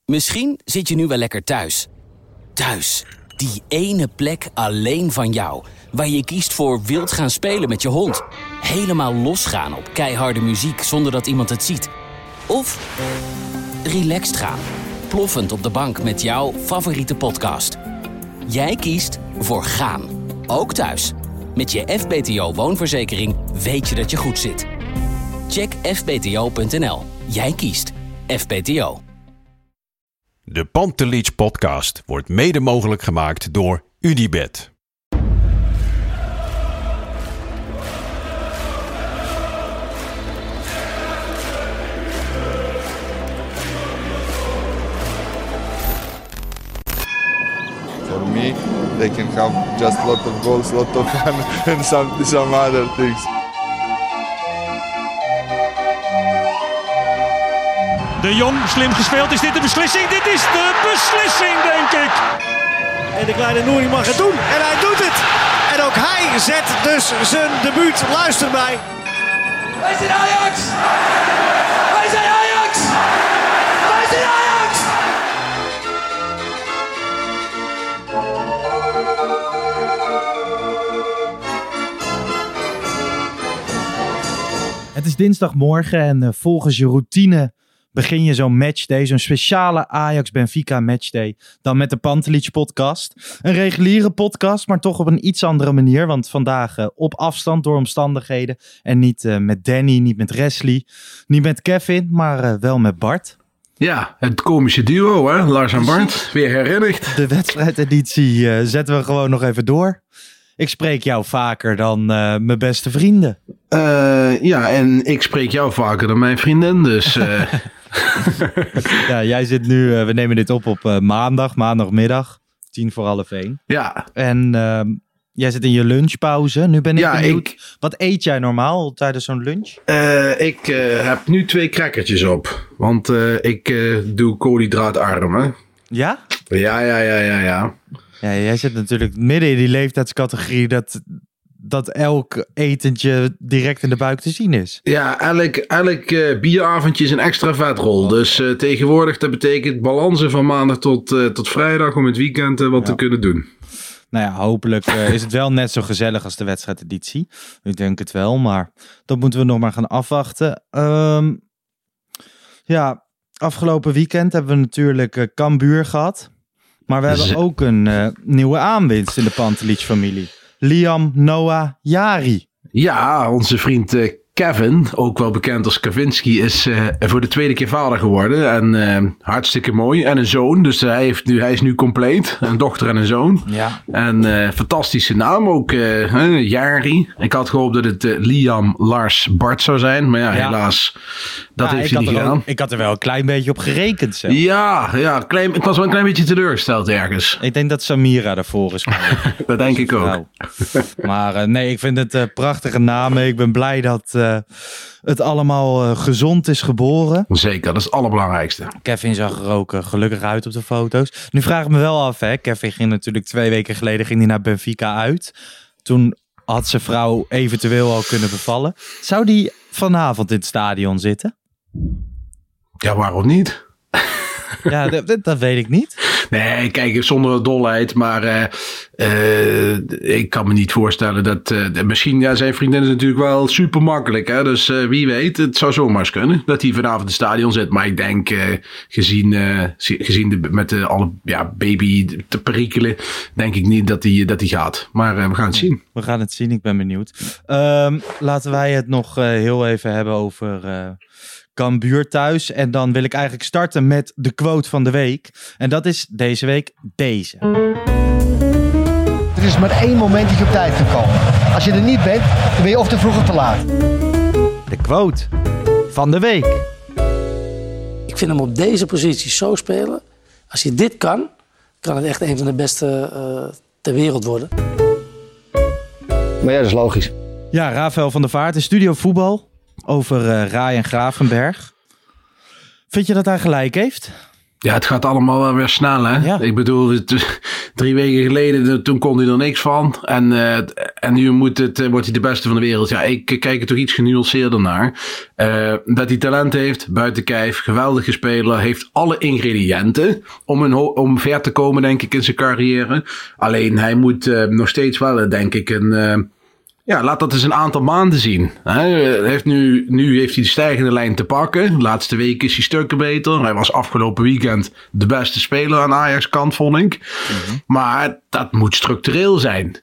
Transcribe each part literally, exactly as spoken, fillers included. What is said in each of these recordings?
Misschien zit je nu wel lekker thuis. Thuis, die ene plek alleen van jou, waar je kiest voor wild gaan spelen met je hond. Helemaal losgaan op keiharde muziek zonder dat iemand het ziet. Of relaxed gaan, ploffend op de bank met jouw favoriete podcast. Jij kiest voor gaan, ook thuis. Met je F B T O woonverzekering weet je dat je goed zit. Check f b t o punt n l. Jij kiest F B T O. De Pantelich podcast wordt mede mogelijk gemaakt door Unibet. For me, they can have just a lot of goals, a lot of fun and some, some other things. De Jong, slim gespeeld. Is dit de beslissing? Dit is de beslissing, denk ik. En de kleine Nouri mag het doen. En hij doet het. En ook hij zet dus zijn debuut. Luister mij. Wij zijn Ajax! Wij zijn Ajax! Wij zijn Ajax! Het is dinsdagmorgen en uh, volgens je routine begin je zo'n matchday, zo'n speciale Ajax-Benfica matchday, dan met de Pantelich podcast. Een reguliere podcast, maar toch op een iets andere manier, want vandaag uh, op afstand door omstandigheden en niet uh, met Danny, niet met Wesley, niet met Kevin, maar uh, wel met Bart. Ja, het komische duo, hè? Lars en Bart, weer herinnerd. De wedstrijdeditie uh, zetten we gewoon nog even door. Ik spreek jou vaker dan uh, mijn beste vrienden. Uh, ja, en ik spreek jou vaker dan mijn vriendin, dus... Uh... ja, jij zit nu... Uh, we nemen dit op op uh, maandag, maandagmiddag. Tien voor half één. Ja. En uh, jij zit in je lunchpauze. Nu ben ik ja, benieuwd. Ik... Wat eet jij normaal tijdens zo'n lunch? Uh, ik uh, heb nu twee crackertjes op. Want uh, ik uh, doe koolhydraatarm, hè. Ja? Ja, ja, ja, ja, ja. Ja, jij zit natuurlijk midden in die leeftijdscategorie dat, dat elk etentje direct in de buik te zien is. Ja, elk, elk uh, bieravondje is een extra vetrol. Dus uh, tegenwoordig, dat betekent balansen van maandag tot, uh, tot vrijdag om het weekend uh, wat ja. te kunnen doen. Nou ja, hopelijk uh, is het wel net zo gezellig als de wedstrijdeditie. Ik denk het wel, maar dat moeten we nog maar gaan afwachten. Um, ja, afgelopen weekend hebben we natuurlijk uh, Cambuur gehad. Maar we hebben ook een uh, nieuwe aanwinst in de Pantelich-familie. Liam Noah Jari. Ja, onze vriend uh, Kevin, ook wel bekend als Kavinski, is uh, voor de tweede keer vader geworden. En uh, hartstikke mooi. En een zoon, dus hij, heeft nu, hij is nu compleet. Een dochter en een zoon. Ja. En uh, fantastische naam ook, uh, uh, Jari. Ik had gehoopt dat het uh, Liam Lars Bart zou zijn. Maar ja, ja. helaas, dat ja, heeft hij niet gedaan. Ook, ik had er wel een klein beetje op gerekend zelf. Ja, ja klein, ik was wel een klein beetje teleurgesteld ergens. Ik denk dat Samira ervoor is. Dat denk ik ook. Nou. Maar uh, nee, ik vind het uh, prachtige namen. Ik ben blij dat uh, het allemaal uh, gezond is geboren. Zeker, dat is het allerbelangrijkste. Kevin zag er ook uh, gelukkig uit op de foto's. Nu vraag ik me wel af, hè. Kevin ging natuurlijk twee weken geleden ging hij naar Benfica uit. Toen had zijn vrouw eventueel al kunnen bevallen. Zou die vanavond in het stadion zitten? Ja, waarom niet? Ja, dat, dat, dat weet ik niet. Nee, kijk, zonder dolheid, maar uh, uh, ik kan me niet voorstellen dat... Uh, misschien, ja, zijn vriendin is natuurlijk wel super makkelijk, hè? Dus uh, wie weet, het zou zomaar eens kunnen dat hij vanavond in het stadion zit. Maar ik denk, uh, gezien, uh, gezien de, met de, alle ja, baby te perikelen, denk ik niet dat hij dat hij gaat. Maar uh, we gaan het zien. We gaan het zien, ik ben benieuwd. Um, laten wij het nog uh, heel even hebben over... Uh, Cambuur thuis. En dan wil ik eigenlijk starten met de quote van de week. En dat is deze week deze. Er is maar één moment dat je op tijd kan komen. Als je er niet bent, dan ben je of te vroeg of te laat. De quote van de week. Ik vind hem op deze positie zo spelen. Als hij dit kan, kan het echt een van de beste uh, ter wereld worden. Maar ja, dat is logisch. Ja, Rafael van der Vaart in Studio Voetbal. Over uh, Ryan Gravenberg. Vind je dat hij gelijk heeft? Ja, het gaat allemaal wel weer snel, hè? Ja. Ik bedoel, het, Drie weken geleden, toen kon hij er niks van. En, uh, en nu moet het, uh, wordt hij de beste van de wereld. Ja, ik kijk er toch iets genuanceerder naar. Uh, dat hij talent heeft, buiten kijf, geweldige speler, heeft alle ingrediënten om, een ho- om ver te komen, denk ik, in zijn carrière. Alleen hij moet uh, nog steeds wel, denk ik, een... Uh, Ja, laat dat eens een aantal maanden zien. Hij heeft nu, nu heeft hij de stijgende lijn te pakken. De laatste week is hij stukken beter. Hij was afgelopen weekend de beste speler aan Ajax-kant, vond ik. Mm-hmm. Maar dat moet structureel zijn.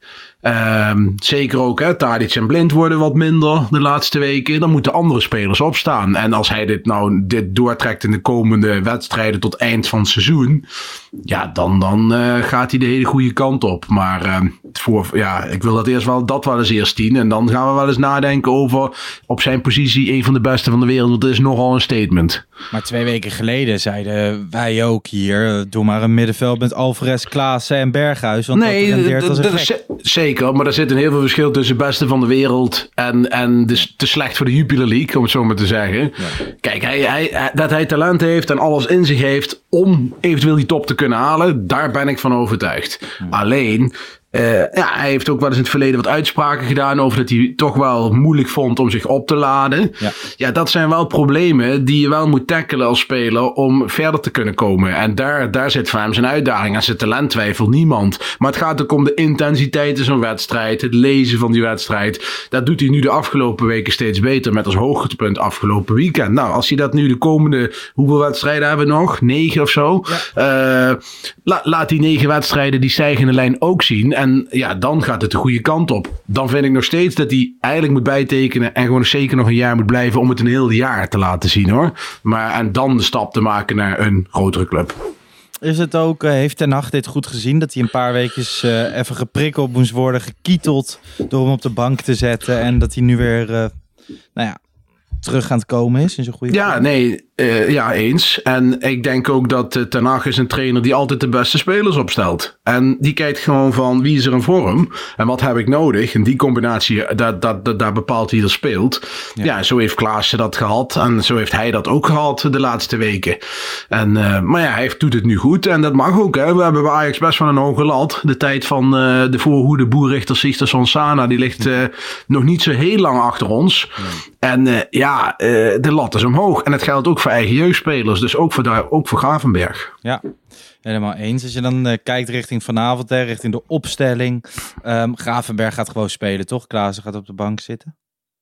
Um, zeker ook, hè, Tadic en Blind worden wat minder de laatste weken. Dan moeten andere spelers opstaan. En als hij dit nou dit doortrekt in de komende wedstrijden tot eind van het seizoen, ja, dan, dan uh, gaat hij de hele goede kant op. Maar uh, voor, ja, ik wil dat eerst wel, dat wel eens eerst zien. En dan gaan we wel eens nadenken over op zijn positie een van de beste van de wereld. Want dat is nogal een statement. Maar twee weken geleden zeiden wij ook hier, doe maar een middenveld met Alvarez, Klaassen en Berghuis. Want nee, dat rendeert als een dat is zeker. Maar er zit een heel veel verschil tussen beste van de wereld en, en de, te slecht voor de Jupiler League, om het zo maar te zeggen. Ja. Kijk, hij, hij, dat hij talent heeft en alles in zich heeft om eventueel die top te kunnen halen, daar ben ik van overtuigd. Ja. Alleen, Uh, ja, hij heeft ook wel eens in het verleden wat uitspraken gedaan over dat hij toch wel moeilijk vond om zich op te laden. Ja, ja dat zijn wel problemen die je wel moet tackelen als speler om verder te kunnen komen. En daar, daar zit voor hem zijn uitdaging. Aan zijn talent twijfelt niemand. Maar het gaat ook om de intensiteit in zo'n wedstrijd, het lezen van die wedstrijd. Dat doet hij nu de afgelopen weken steeds beter met als hoogtepunt afgelopen weekend. Nou, als hij dat nu de komende, hoeveel wedstrijden hebben we nog? Negen of zo? Ja. Uh, la, laat die negen wedstrijden die stijgende lijn ook zien. En ja, dan gaat het de goede kant op. Dan vind ik nog steeds dat hij eigenlijk moet bijtekenen en gewoon zeker nog een jaar moet blijven om het een heel jaar te laten zien, hoor. Maar en dan de stap te maken naar een grotere club. Is het ook, uh, heeft Ten Hag dit goed gezien? Dat hij een paar weekjes uh, even geprikkeld moest worden, gekieteld door hem op de bank te zetten. En dat hij nu weer, uh, nou ja, terug aan het komen is in zijn goede Ja, vorm? nee, uh, ja, eens. En ik denk ook dat uh, Ten Hag is een trainer die altijd de beste spelers opstelt. En die kijkt gewoon van wie is er in vorm en wat heb ik nodig. En die combinatie, dat, dat, dat, daar bepaalt wie er speelt. Ja. ja, zo heeft Klaassen dat gehad en zo heeft hij dat ook gehad de laatste weken. En, uh, maar ja, hij heeft, doet het nu goed en dat mag ook. Hè. We hebben bij Ajax best wel een hoge lat. De tijd van uh, de voorhoede Boerrichter, Sigtersson, Sana, die ligt uh, nog niet zo heel lang achter ons. Ja. En uh, ja, uh, de lat is omhoog. En het geldt ook voor eigen jeugdspelers. Dus ook voor, daar, ook voor Gravenberg. Ja, helemaal eens. Als je dan uh, kijkt richting vanavond, hè, richting de opstelling. Um, Gravenberg gaat gewoon spelen, toch? Klaassen gaat op de bank zitten.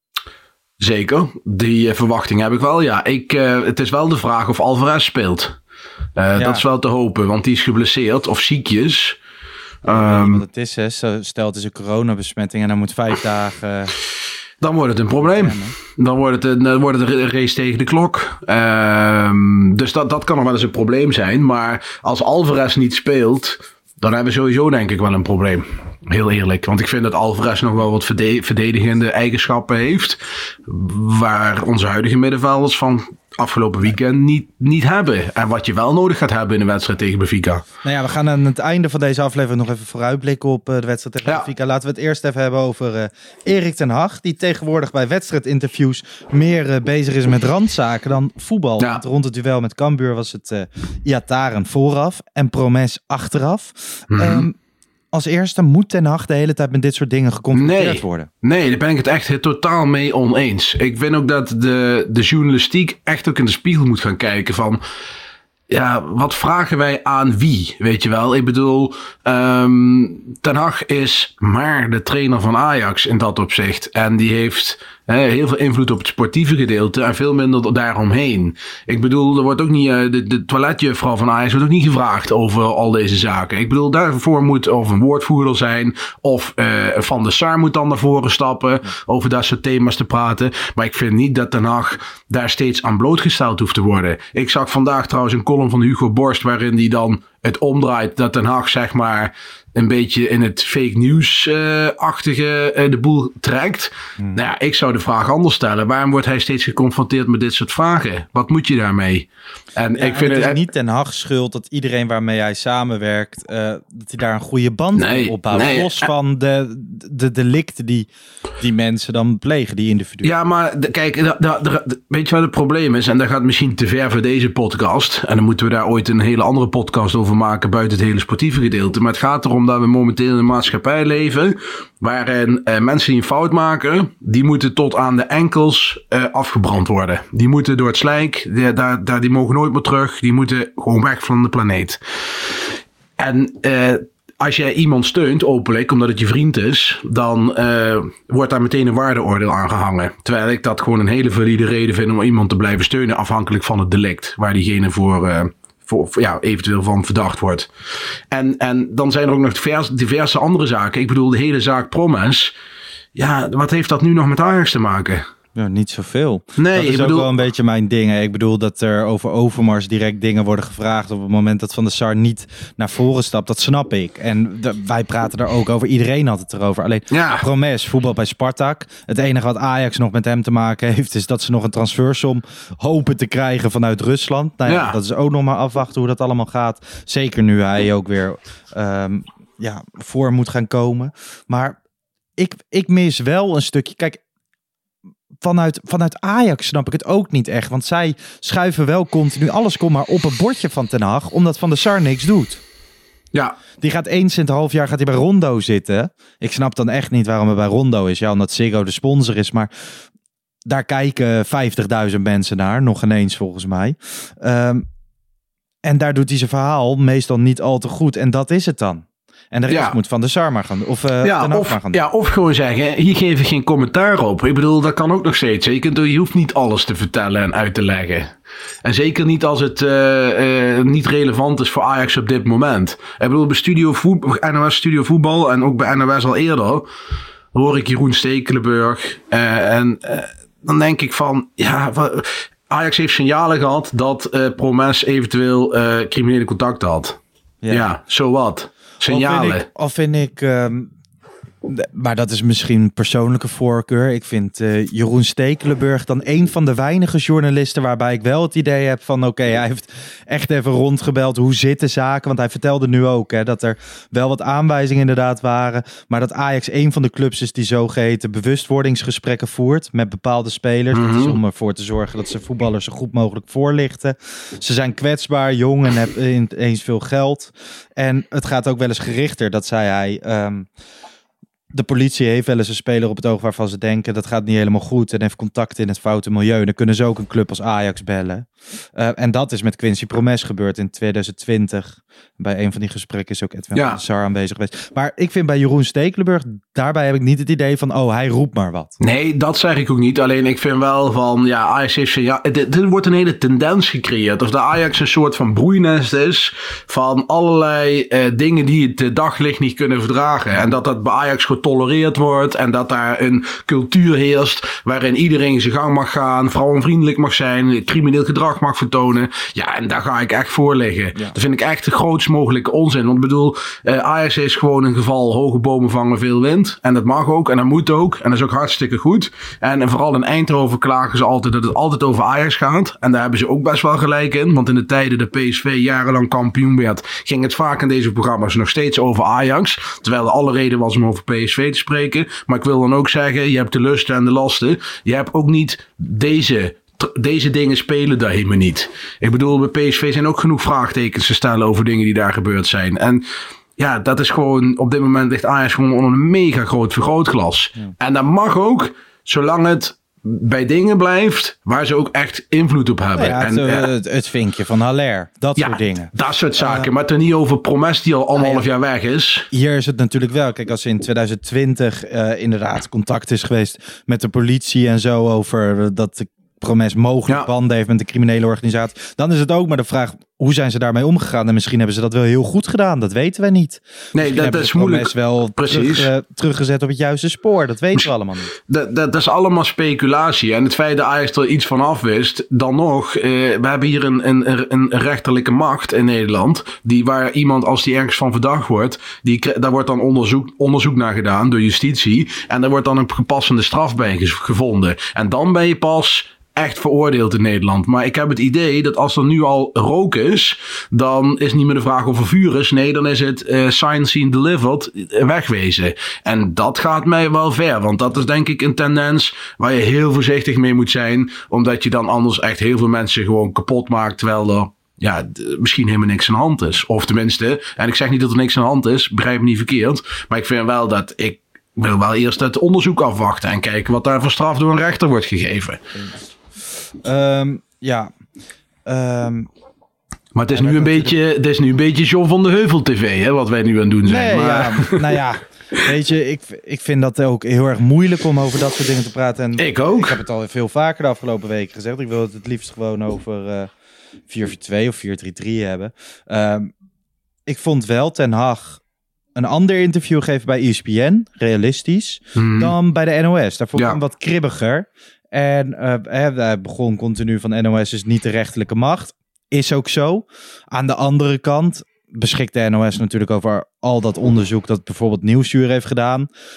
Zeker. Die uh, verwachting heb ik wel. Ja, ik, uh, het is wel de vraag of Alvarez speelt. Uh, ja. Dat is wel te hopen, want die is geblesseerd of ziekjes. Ja, um, wat het is, hè. Stel het is een coronabesmetting en dan moet vijf dagen... Uh... Dan wordt het een probleem. Dan wordt het een, dan wordt het een race tegen de klok. Um, dus dat, dat kan nog wel eens een probleem zijn. Maar als Alvarez niet speelt, dan hebben we sowieso denk ik wel een probleem. Heel eerlijk. Want ik vind dat Alvarez nog wel wat verdedigende eigenschappen heeft. Waar onze huidige middenvelders van afgelopen weekend niet, niet hebben. En wat je wel nodig gaat hebben in een wedstrijd tegen Benfica. Nou ja, we gaan aan het einde van deze aflevering nog even vooruitblikken op uh, de wedstrijd tegen ja. Benfica. Laten we het eerst even hebben over uh, Erik ten Hag. Die tegenwoordig bij wedstrijdinterviews meer uh, bezig is met randzaken dan voetbal. Ja. Want rond het duel met Cambuur was het uh, Iataren vooraf en Promes achteraf. Mm-hmm. Um, Als eerste moet Ten Hag de hele tijd met dit soort dingen geconfronteerd nee, worden. Nee, daar ben ik het echt totaal mee oneens. Ik vind ook dat de, de journalistiek echt ook in de spiegel moet gaan kijken van... Ja, wat vragen wij aan wie? Weet je wel, ik bedoel, um, Ten Hag is maar de trainer van Ajax in dat opzicht. En die heeft he, heel veel invloed op het sportieve gedeelte en veel minder daaromheen. Ik bedoel, er wordt ook niet, uh, de, de toiletjuffrouw van Ajax wordt ook niet gevraagd over al deze zaken. Ik bedoel, daarvoor moet of een woordvoerder zijn of uh, Van der Sar moet dan naar voren stappen over dat soort thema's te praten. Maar ik vind niet dat Ten Hag daar steeds aan blootgesteld hoeft te worden. Ik zag vandaag trouwens een column van Hugo Borst waarin die dan het omdraait dat Ten Hag zeg maar een beetje in het fake news-achtige uh, uh, de boel trekt. Hmm. Nou ja, ik zou de vraag anders stellen. Waarom wordt hij steeds geconfronteerd met dit soort vragen? Wat moet je daarmee? En ja, ik vind het is het niet Ten Hag schuld dat iedereen waarmee hij samenwerkt, uh, dat hij daar een goede band nee, opbouwt. Nee, los van de, de delicten die die mensen dan plegen, die individuen. Ja, maar de, kijk, de, de, de, weet je wat het probleem is? En dat gaat misschien te ver voor deze podcast. En dan moeten we daar ooit een hele andere podcast over maken buiten het hele sportieve gedeelte. Maar het gaat erom dat we momenteel in een maatschappij leven waarin uh, mensen die een fout maken, die moeten tot aan de enkels uh, afgebrand worden. Die moeten door het slijk, die, daar, daar, die mogen nooit meer terug. Die moeten gewoon weg van de planeet. En uh, als jij iemand steunt, openlijk, omdat het je vriend is, dan uh, wordt daar meteen een waardeoordeel aan gehangen. Terwijl ik dat gewoon een hele valide reden vind om iemand te blijven steunen, afhankelijk van het delict waar diegene voor, uh, voor, voor ja, eventueel van verdacht wordt. En, en dan zijn er ook nog diverse, diverse andere zaken. Ik bedoel, de hele zaak Promes. Ja, wat heeft dat nu nog met Ajax te maken? Ja, niet zoveel. Nee, dat is ik ook bedoel... wel een beetje mijn ding. Ik bedoel dat er over Overmars direct dingen worden gevraagd op het moment dat Van der Sar niet naar voren stapt. Dat snap ik. En de, wij praten er ook over. Iedereen had het erover. Alleen ja. Promes, voetbal bij Spartak. Het enige wat Ajax nog met hem te maken heeft, is dat ze nog een transfersom hopen te krijgen vanuit Rusland. Nou ja, ja. Dat is ook nog maar afwachten hoe dat allemaal gaat. Zeker nu hij ook weer um, ja, voor moet gaan komen. Maar ik, ik mis wel een stukje. Kijk, Vanuit, vanuit Ajax snap ik het ook niet echt. Want zij schuiven wel continu alles kom maar op een bordje van Ten Hag. Omdat Van der Sar niks doet. Ja. Die gaat eens in het half jaar gaat hij bij Rondo zitten. Ik snap dan echt niet waarom hij bij Rondo is. Ja, omdat Ziggo de sponsor is. Maar daar kijken vijftigduizend mensen naar. Nog ineens volgens mij. Um, en daar doet hij zijn verhaal meestal niet al te goed. En dat is het dan. En de rest ja. moet Van der Sar maar gaan of uh, ja, of, maar gaan doen. Ja, of gewoon zeggen, hier geef ik geen commentaar op. Ik bedoel, dat kan ook nog steeds. Je, kunt, je hoeft niet alles te vertellen en uit te leggen. En zeker niet als het uh, uh, niet relevant is voor Ajax op dit moment. Ik bedoel, bij Studio Voetbal, N O S Studio Voetbal en ook bij N O S al eerder, hoor ik Jeroen Stekelenburg. Uh, en uh, dan denk ik van, ja... Ajax heeft signalen gehad dat uh, Promes eventueel uh, criminele contacten had. Ja, ja so wat. Signalen. Al vind ik, vind ik um, maar dat is misschien persoonlijke voorkeur. Ik vind uh, Jeroen Stekelenburg dan een van de weinige journalisten waarbij ik wel het idee heb van oké, okay, hij heeft echt even rondgebeld. Hoe zitten zaken? Want hij vertelde nu ook hè, dat er wel wat aanwijzingen inderdaad waren. Maar dat Ajax een van de clubs is die zogeheten bewustwordingsgesprekken voert met bepaalde spelers. Mm-hmm. Dat is om ervoor te zorgen dat ze voetballers zo goed mogelijk voorlichten. Ze zijn kwetsbaar, jong en hebben ineens veel geld. En het gaat ook wel eens gerichter, dat zei hij... Um, De politie heeft wel eens een speler op het oog waarvan ze denken dat gaat niet helemaal goed en heeft contact in het foute milieu. Dan kunnen ze ook een club als Ajax bellen. Uh, en dat is met Quincy Promes gebeurd in twintig twintig. Bij een van die gesprekken is ook Edwin ja. van der Sar aanwezig geweest. Maar ik vind bij Jeroen Stekelenburg, daarbij heb ik niet het idee van, oh, hij roept maar wat. Nee, dat zeg ik ook niet. Alleen ik vind wel van, ja, Ajax heeft ja, er wordt een hele tendens gecreëerd. Of de Ajax een soort van broeinest is van allerlei uh, dingen die het daglicht niet kunnen verdragen. En dat dat bij Ajax getolereerd wordt en dat daar een cultuur heerst waarin iedereen zijn gang mag gaan, vrouwenvriendelijk mag zijn, crimineel gedrag mag vertonen. Ja, en daar ga ik echt voor liggen. Ja. Dat vind ik echt de grootst mogelijke onzin. Want ik bedoel, uh, Ajax is gewoon een geval hoge bomen vangen veel wind. En dat mag ook en dat moet ook. En dat is ook hartstikke goed. En, en vooral in Eindhoven klagen ze altijd dat het altijd over Ajax gaat. En daar hebben ze ook best wel gelijk in. Want in de tijden dat P S V jarenlang kampioen werd, ging het vaak in deze programma's nog steeds over Ajax. Terwijl er alle reden was om over P S V te spreken. Maar ik wil dan ook zeggen, je hebt de lusten en de lasten. Je hebt ook niet deze... Deze dingen spelen daar helemaal niet. Ik bedoel, bij P S V zijn ook genoeg vraagtekens te stellen over dingen die daar gebeurd zijn. En ja, dat is gewoon, op dit moment ligt Ajax gewoon onder een mega groot vergrootglas. Ja. En dat mag ook, zolang het bij dingen blijft waar ze ook echt invloed op hebben. Ja, het, en, uh, het, het vinkje van Haller, dat ja, soort dingen. Dat soort zaken, uh, maar het er niet over Promes die al anderhalf uh, ja. jaar weg is. Hier is het natuurlijk wel. Kijk, als in twintig twintig uh, inderdaad contact is geweest met de politie en zo over uh, dat de Promes mogelijk ja. banden heeft met de criminele organisatie, dan is het ook maar de vraag hoe zijn ze daarmee omgegaan? En misschien hebben ze dat wel heel goed gedaan. Dat weten we niet. Nee, dat, dat is moeilijk. wel Precies. Terug, uh, teruggezet op het juiste spoor. Dat weten we allemaal niet. Dat, dat, dat is allemaal speculatie. En het feit dat Ajax er iets van af wist, dan nog, uh, we hebben hier een, een, een rechterlijke macht in Nederland, die waar iemand, als die ergens van verdacht wordt, die, daar wordt dan onderzoek, onderzoek naar gedaan door justitie. En daar wordt dan een gepassende straf bij gevonden. En dan ben je pas echt veroordeeld in Nederland. Maar ik heb het idee dat als er nu al rook is, dan is niet meer de vraag of er vuur is. Nee, dan is het uh, sign, seen, delivered, wegwezen. En dat gaat mij wel ver. Want dat is denk ik een tendens waar je heel voorzichtig mee moet zijn. Omdat je dan anders echt heel veel mensen gewoon kapot maakt. Terwijl er ja, d- misschien helemaal niks aan de hand is. Of tenminste, en ik zeg niet dat er niks aan de hand is. Begrijp me niet verkeerd. Maar ik vind wel dat ik wil wel eerst het onderzoek afwachten. En kijken wat daar voor straf door een rechter wordt gegeven. Um, ja. Um, maar het is, nu een beetje, het is nu een beetje John van de Heuvel tv, hè, wat wij nu aan het doen zijn. Nee, maar... ja, nou ja, weet je, ik, ik vind dat ook heel erg moeilijk om over dat soort dingen te praten. En ik ook. Ik heb het al veel vaker de afgelopen weken gezegd. Ik wil het het liefst gewoon over uh, vier vier twee of vier drie drie hebben. Um, ik vond wel Ten Hag een ander interview geven bij E S P N, realistisch, hmm. dan bij de N O S. Daar vond ik ja. hem wat kribbiger. En uh, hij begon continu van N O S is niet de rechterlijke macht. Is ook zo. Aan de andere kant beschikt de N O S natuurlijk over al dat onderzoek dat bijvoorbeeld Nieuwsuur heeft gedaan.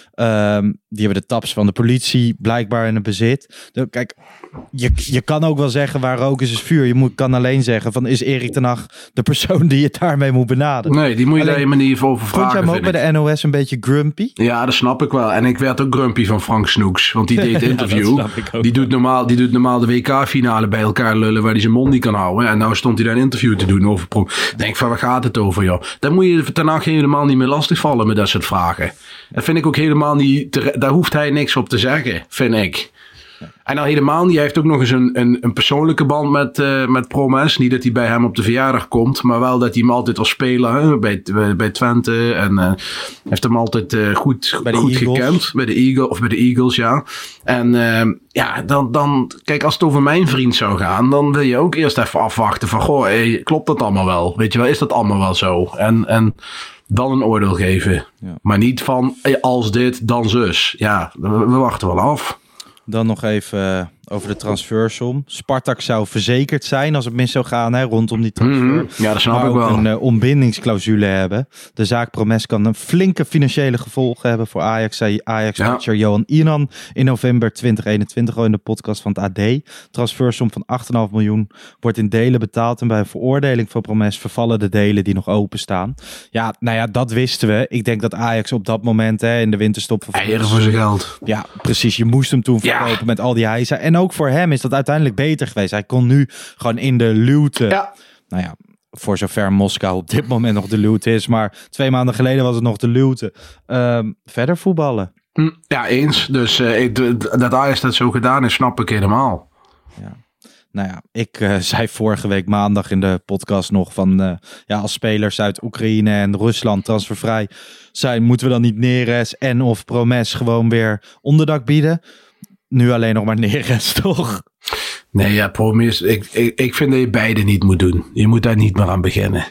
Um, die hebben de taps van de politie blijkbaar in het bezit. Dus kijk, je, je kan ook wel zeggen waar rook is, is vuur. Je moet, kan alleen zeggen van is Erik ten Hag de persoon die je daarmee moet benaderen. Nee, die moet je alleen, daar helemaal niet over vragen. Vond jij hem ook bij de N O S een beetje grumpy? Ja, dat snap ik wel. En ik werd ook grumpy van Frank Snoeks. Want die deed het interview. ja, die, doet normaal, die doet normaal de W K-finale bij elkaar lullen waar hij zijn mond niet kan houden. En nou stond hij daar een interview te doen over. Ik denk van waar gaat het over joh? Dan moet je ten Hag helemaal niet meer lastigvallen met dat soort vragen. Dat vind ik ook helemaal niet. Te, daar hoeft hij niks op te zeggen, vind ik. En nou helemaal niet. Hij heeft ook nog eens een, een, een persoonlijke band met, uh, met Promes. Niet dat hij bij hem op de verjaardag komt. Maar wel dat hij hem altijd als speler hè, bij, bij, bij Twente. En uh, heeft hem altijd uh, goed, goed gekend. Bij de Eagles. Of bij de Eagles, ja. En uh, ja, dan, dan... Kijk, als het over mijn vriend zou gaan. Dan wil je ook eerst even afwachten van... Goh, hey, klopt dat allemaal wel? Weet je wel, is dat allemaal wel zo? En... en dan een oordeel geven. Ja. Maar niet van hey, als dit, dan zus. Ja, we, we wachten wel af. Dan nog even uh, over de transfersom. Spartak zou verzekerd zijn als het mis zou gaan hè, rondom die transfer. Mm-hmm. Ja, dat snap maar ik wel. ook een uh, ontbindingsclausule hebben. De zaak Promes kan een flinke financiële gevolgen hebben voor Ajax. Zei Ajax-watcher ja. Johan Inan in november twintig eenentwintig al in de podcast van het A D. Transfersom van acht komma vijf miljoen wordt in delen betaald. En bij een veroordeling van Promes vervallen de delen die nog openstaan. Ja, nou ja, dat wisten we. Ik denk dat Ajax op dat moment hè, in de winterstop... Eieren voor zijn geld. Ja, precies. Je moest hem toen verkopen ja. met al die heisa. En ook voor hem is dat uiteindelijk beter geweest. Hij kon nu gewoon in de luwte... Ja. Nou ja, voor zover Moskou op dit moment nog de luwte is. Maar twee maanden geleden was het nog de luwte. Um, verder voetballen. Ja, eens. Dus uh, ik, dat Ajax dat zo gedaan is, snap ik helemaal. Ja. Nou ja, ik uh, zei vorige week maandag in de podcast nog van... Uh, ja, als spelers uit Oekraïne en Rusland transfervrij zijn... moeten we dan niet Neres en of Promes gewoon weer onderdak bieden? Nu alleen nog maar Neres, toch? Nee, ja, Promes. Ik, ik, ik vind dat je beide niet moet doen. Je moet daar niet meer aan beginnen.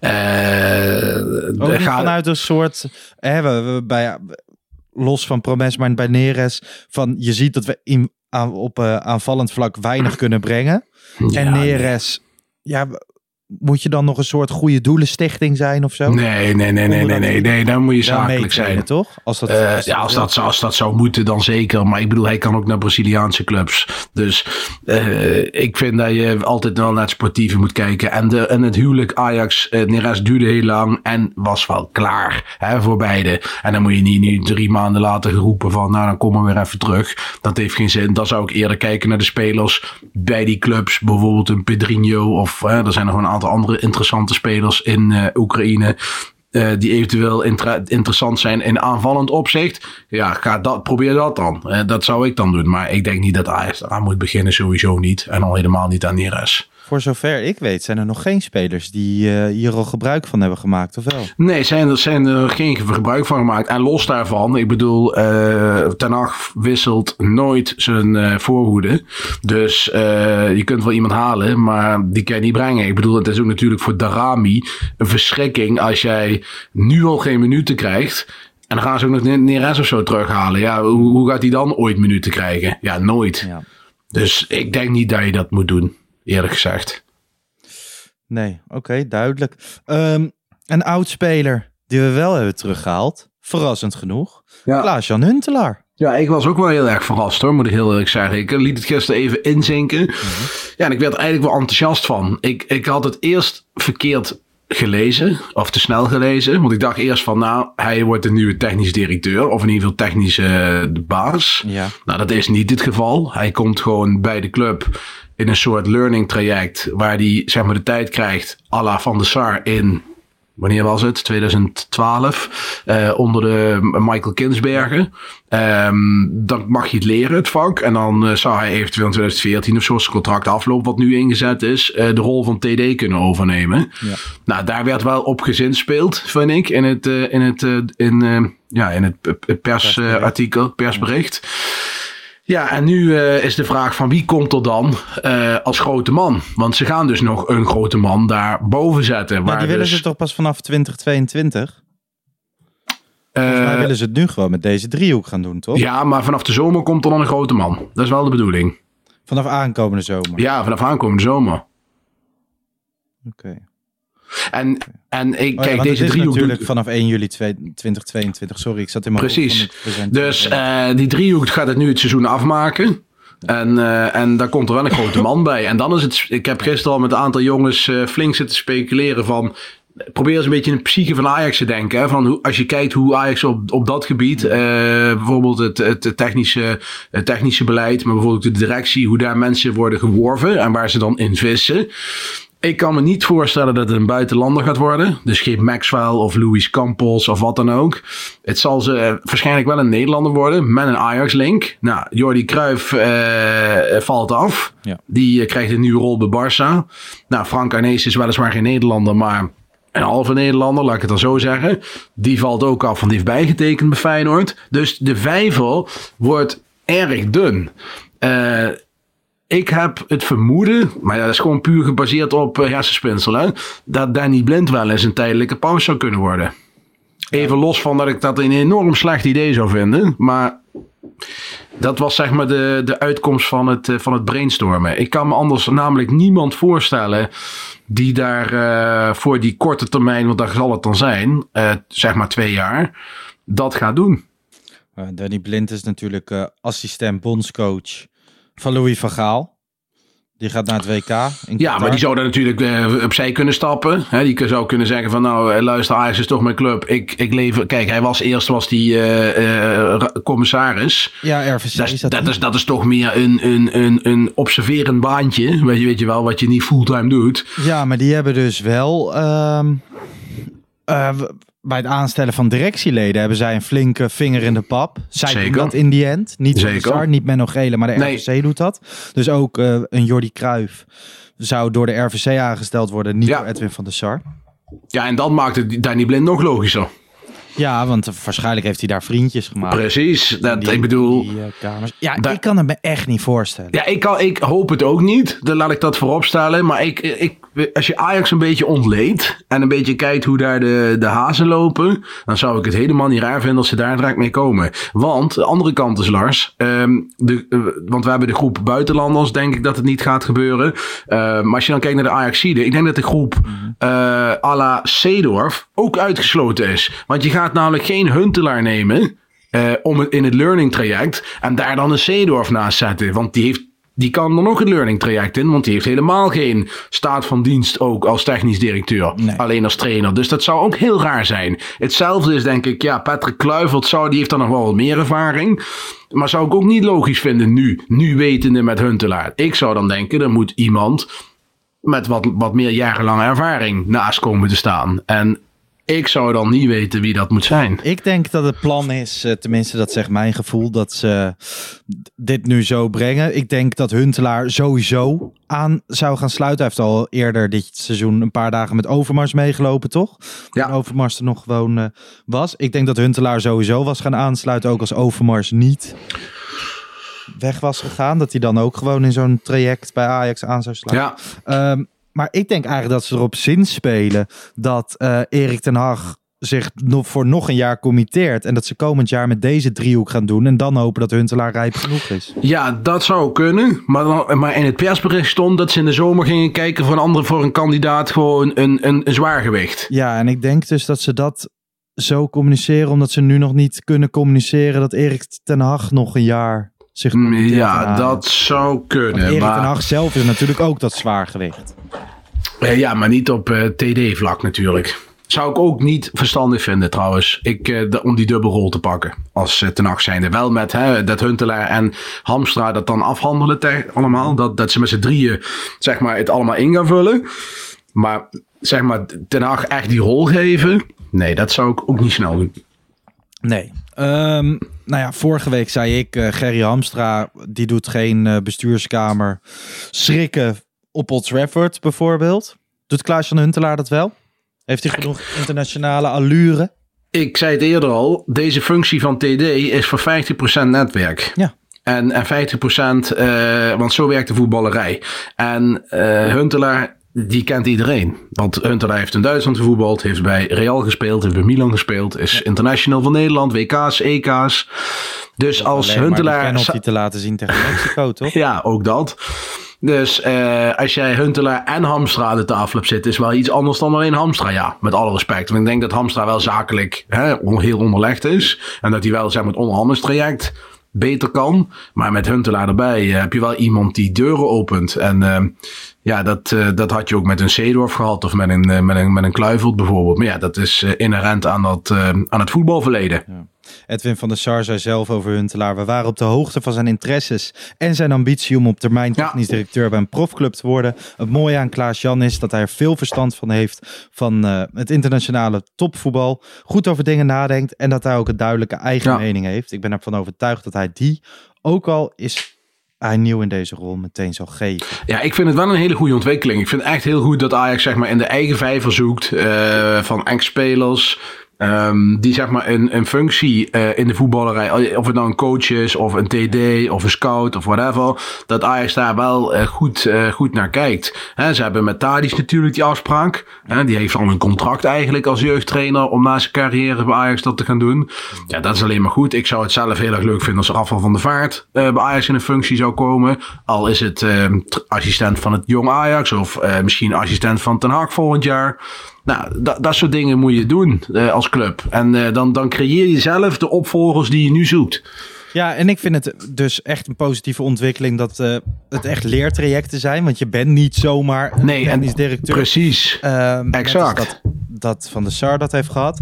Uh, Ook niet ga... vanuit een soort... Hè, we, we, bij, los van Promes, maar bij Neres... van je ziet dat we in, aan, op uh, aanvallend vlak weinig kunnen brengen. Ja, en Neres... Nee. Ja, moet je dan nog een soort goede doelenstichting zijn of zo? Nee, nee, nee, nee, nee, nee, nee. Dan moet je zakelijk zijn. Toch? Als dat, uh, als ja, als dat, als dat zou moeten, dan zeker. Maar ik bedoel, hij kan ook naar Braziliaanse clubs. Dus uh, ik vind dat je altijd wel naar het sportieve moet kijken. En, de, en het huwelijk Ajax, uh, Neres duurde heel lang en was wel klaar hè, voor beide. En dan moet je niet nu drie maanden later geroepen van, nou dan kom maar weer even terug. Dat heeft geen zin. Dan zou ik eerder kijken naar de spelers bij die clubs. Bijvoorbeeld een Pedrinho of uh, er zijn nog een aantal andere interessante spelers in uh, Oekraïne uh, die eventueel intra- interessant zijn in aanvallend opzicht. Ja, ga dat, probeer dat dan. Uh, dat zou ik dan doen. Maar ik denk niet dat Ajax aan moet beginnen, sowieso niet. En al helemaal niet aan Neres. Voor zover ik weet zijn er nog geen spelers die uh, hier al gebruik van hebben gemaakt, of wel? Nee, zijn er zijn er geen gebruik van gemaakt. En los daarvan, ik bedoel, uh, Ten Hag wisselt nooit zijn uh, voorhoede. Dus uh, je kunt wel iemand halen, maar die kan je niet brengen. Ik bedoel, het is ook natuurlijk voor Daramy een verschrikking als jij nu al geen minuten krijgt. En dan gaan ze ook nog Neres of zo terughalen. Ja, hoe, hoe gaat hij dan ooit minuten krijgen? Ja, nooit. Ja. Dus ik denk niet dat je dat moet doen. Eerlijk gezegd. Nee, oké, okay, duidelijk. Um, een oud-speler die we wel hebben teruggehaald. Verrassend genoeg. Ja. Klaas-Jan Huntelaar. Ja, ik was ook wel heel erg verrast hoor, moet ik heel eerlijk zeggen. Ik liet het gisteren even inzinken. Mm-hmm. Ja, en ik werd er eigenlijk wel enthousiast van. Ik, ik had het eerst verkeerd gelezen, of te snel gelezen. Want ik dacht eerst van, nou, hij wordt de nieuwe technisch directeur. Of in ieder geval technische uh, baas. Ja. Nou, dat is niet het geval. Hij komt gewoon bij de club in een soort learning traject waar hij zeg maar de tijd krijgt à la Van der Sar in, wanneer was het? twintig twaalf. Uh, onder de Michael Kinsbergen. Um, dan mag je het leren, het vak. En dan uh, zou hij eventueel in twintig veertien of zo zijn contract afloop, wat nu ingezet is, uh, de rol van T D kunnen overnemen. Ja. Nou, daar werd wel op gezinspeeld, vind ik, in het, uh, in het, uh, in, uh, ja, in het persartikel, uh, persbericht. Ja, en nu uh, is de vraag van wie komt er dan uh, als grote man? Want ze gaan dus nog een grote man daar boven zetten. Maar die willen dus... ze toch pas vanaf twintig tweeëntwintig? Volgens uh, mij willen ze het nu gewoon met deze driehoek gaan doen, toch? Ja, maar vanaf de zomer komt er dan een grote man. Dat is wel de bedoeling. Vanaf aankomende zomer? Ja, vanaf aankomende zomer. Oké. Okay. En, okay. en ik, oh, kijk, ja, deze is driehoek natuurlijk vanaf één juli tweeduizend tweeëntwintig. Sorry, ik zat in mijn Precies. Dus uh, die driehoek gaat het nu het seizoen afmaken. En, uh, en daar komt er wel een grote man bij. En dan is het... Ik heb gisteren al met een aantal jongens uh, flink zitten speculeren van... Probeer eens een beetje in de psyche van Ajax te denken. Hè? Van hoe, als je kijkt hoe Ajax op, op dat gebied, uh, bijvoorbeeld het, het, technische, het technische beleid, maar bijvoorbeeld de directie, hoe daar mensen worden geworven en waar ze dan in vissen. Ik kan me niet voorstellen dat het een buitenlander gaat worden. Dus geen Maxwell of Luis Campos of wat dan ook. Het zal ze uh, waarschijnlijk wel een Nederlander worden met een Ajax-link. Nou, Jordi Cruijff uh, valt af. Ja. Die uh, krijgt een nieuwe rol bij Barça. Nou, Frank Arnees is weliswaar geen Nederlander, maar een halve Nederlander, laat ik het dan zo zeggen. Die valt ook af, want die heeft bijgetekend bij Feyenoord. Dus de vijver wordt erg dun. Uh, ik heb het vermoeden, maar ja, dat is gewoon puur gebaseerd op uh, hersenspinsel, hè, dat Danny Blind wel eens een tijdelijke pauze zou kunnen worden. Even los van dat ik dat een enorm slecht idee zou vinden, maar dat was zeg maar de, de uitkomst van het, uh, van het brainstormen. Ik kan me anders namelijk niemand voorstellen die daar uh, voor die korte termijn, want dat zal het dan zijn, uh, zeg maar twee jaar, dat gaat doen. Uh, Danny Blind is natuurlijk uh, assistent bondscoach van Louis van Gaal. Die gaat naar het W K. In ja, maar die zou daar natuurlijk uh, opzij kunnen stappen. He, die zou kunnen zeggen van nou, luister, Ajax is toch mijn club. Ik, ik lever... Kijk, hij was eerst was die uh, uh, commissaris. Ja, R V C dat, is dat dat, is, dat is toch meer een, een, een, een observerend baantje. Weet je, weet je wel, wat je niet fulltime doet. Ja, maar die hebben dus wel... Uh, uh, bij het aanstellen van directieleden hebben zij een flinke vinger in de pap. Zij doen dat in die end. Niet Van der Sar, niet Menno Gele, maar de nee. R V C doet dat. Dus ook uh, een Jordi Cruijff zou door de R V C aangesteld worden, niet ja. door Edwin van der Sar. Ja, en dat maakt het Danny Blind nog logischer. Ja, want waarschijnlijk heeft hij daar vriendjes gemaakt. Precies, dat, die, ik bedoel... Die, uh, kamers. Ja, da- ik kan het me echt niet voorstellen. Ja, ik, kan, ik hoop het ook niet. Dan laat ik dat voorop stellen. Maar ik, ik, als je Ajax een beetje ontleedt en een beetje kijkt hoe daar de, de hazen lopen, dan zou ik het helemaal niet raar vinden als ze daar direct mee komen. Want, de andere kant is, Lars, um, de, uh, want we hebben de groep buitenlanders, denk ik dat het niet gaat gebeuren. Uh, maar als je dan kijkt naar de Ajaxiden, ik denk dat de groep uh, à la Seedorf ook uitgesloten is. Want je gaat namelijk geen Huntelaar nemen uh, om het in het learning traject en daar dan een Seedorf naast zetten. Want die, heeft, die kan er nog het learning traject in, want die heeft helemaal geen staat van dienst ook als technisch directeur. Nee. Alleen als trainer. Dus dat zou ook heel raar zijn. Hetzelfde is denk ik, ja, Patrick Kluivert zou, die heeft dan nog wel wat meer ervaring. Maar zou ik ook niet logisch vinden nu, nu wetende met Huntelaar. Ik zou dan denken, er moet iemand met wat, wat meer jarenlange ervaring naast komen te staan. En Ik zou dan niet weten wie dat moet zijn. Ik denk dat het plan is, uh, tenminste dat zegt mijn gevoel, dat ze dit nu zo brengen. Ik denk dat Huntelaar sowieso aan zou gaan sluiten. Hij heeft al eerder dit seizoen een paar dagen met Overmars meegelopen, toch? Ja. En Overmars er nog gewoon uh, was. Ik denk dat Huntelaar sowieso was gaan aansluiten, ook als Overmars niet weg was gegaan. Dat hij dan ook gewoon in zo'n traject bij Ajax aan zou sluiten. Ja. Um, Maar ik denk eigenlijk dat ze erop zinspelen dat uh, Erik ten Hag zich nog voor nog een jaar committeert. En dat ze komend jaar met deze driehoek gaan doen. En dan hopen dat Huntelaar rijp genoeg is. Ja, dat zou kunnen. Maar, dan, maar in het persbericht stond dat ze in de zomer gingen kijken voor een andere, voor een kandidaat gewoon een, een, een zwaargewicht. Ja, en ik denk dus dat ze dat zo communiceren. Omdat ze nu nog niet kunnen communiceren dat Erik ten Hag nog een jaar zich Ja, dat zou kunnen. Want Erik maar... ten Hag zelf is natuurlijk ook dat zwaargewicht. Ja, maar niet op uh, T D-vlak natuurlijk. Zou ik ook niet verstandig vinden trouwens. Ik, uh, de, om die dubbelrol te pakken. Als uh, ten Hag zijnde. Wel met hè, dat Huntelaar en Hamstra dat dan afhandelen te, allemaal. Dat, dat ze met z'n drieën zeg maar, het allemaal in gaan vullen. Maar zeg maar ten Hag echt die rol geven. Nee, dat zou ik ook niet snel doen. Nee. Um, nou ja, vorige week zei ik, uh, Gerry Hamstra, die doet geen uh, bestuurskamer schrikken op Old Trafford bijvoorbeeld. Doet Klaas-Jan Huntelaar dat wel? Heeft hij genoeg internationale allure? Ik zei het eerder al, deze functie van T D is voor vijftig procent netwerk. Ja. En, en vijftig procent, uh, want zo werkt de voetballerij. En uh, Huntelaar, die kent iedereen. Want Huntelaar heeft in Duitsland gevoetbald, heeft bij Real gespeeld, heeft bij Milan gespeeld, is international van Nederland, W K's, E K's. Dus als Huntelaar... Alleen maar die te laten zien tegen Mexico, toch? Ja, ook dat. Dus uh, als jij Huntelaar en Hamstra aan de tafel hebt zitten, is wel iets anders dan alleen Hamstra. Ja, met alle respect. Want ik denk dat Hamstra wel zakelijk hè, heel onderlegd is. En dat hij wel zeg maar, het onderhandelstraject beter kan. Maar met Huntelaar erbij uh, heb je wel iemand die deuren opent. En uh, ja, dat, uh, dat had je ook met een Seedorf gehad. Of met een, uh, met een, met een Kluivert bijvoorbeeld. Maar ja, dat is uh, inherent aan, dat, uh, aan het voetbalverleden. Ja. Edwin van der Sar zei zelf over Huntelaar: we waren op de hoogte van zijn interesses en zijn ambitie om op termijn technisch directeur bij een profclub te worden. Het mooie aan Klaas-Jan is dat hij er veel verstand van heeft van uh, het internationale topvoetbal. Goed over dingen nadenkt en dat hij ook een duidelijke eigen ja. mening heeft. Ik ben ervan overtuigd dat hij die, ook al is hij nieuw in deze rol, meteen zal geven. Ja, ik vind het wel een hele goede ontwikkeling. Ik vind het echt heel goed dat Ajax zeg maar in de eigen vijver zoekt uh, van ex-spelers. Um, die zeg maar een, een functie uh, in de voetballerij, of het nou een coach is of een T D of een scout of whatever, dat Ajax daar wel uh, goed, uh, goed naar kijkt. He, ze hebben met Tadic natuurlijk die afspraak. He, die heeft al een contract eigenlijk als jeugdtrainer om na zijn carrière bij Ajax dat te gaan doen. Ja, dat is alleen maar goed. Ik zou het zelf heel erg leuk vinden als Rafael van der Vaart uh, bij Ajax in een functie zou komen. Al is het uh, assistent van het jong Ajax of uh, misschien assistent van Ten Hag volgend jaar. Nou, dat, dat soort dingen moet je doen uh, als club. En uh, dan, dan creëer je zelf de opvolgers die je nu zoekt. Ja, en ik vind het dus echt een positieve ontwikkeling dat uh, het echt leertrajecten zijn. Want je bent niet zomaar een nee, technisch directeur. Precies, uh, exact. Dat, dat Van der Sar dat heeft gehad.